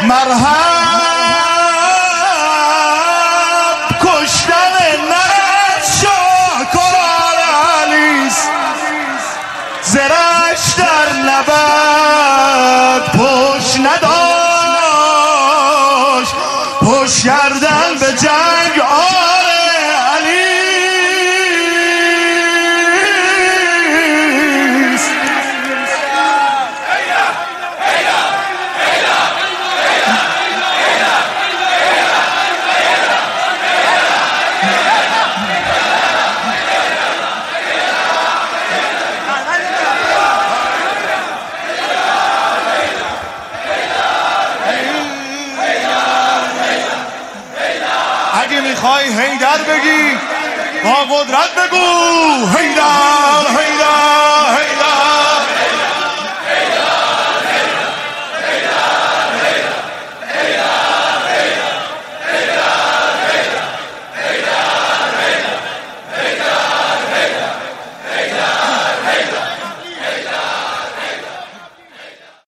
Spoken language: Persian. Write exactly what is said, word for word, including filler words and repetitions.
مرهم کشتن نفس شاهکار علیست، زرش در نبرد پشت نداشت، پشت کردن به جنگ آر علیست. اگه میخوای حیدر بگی با قدرت بگو حیدر حیدر.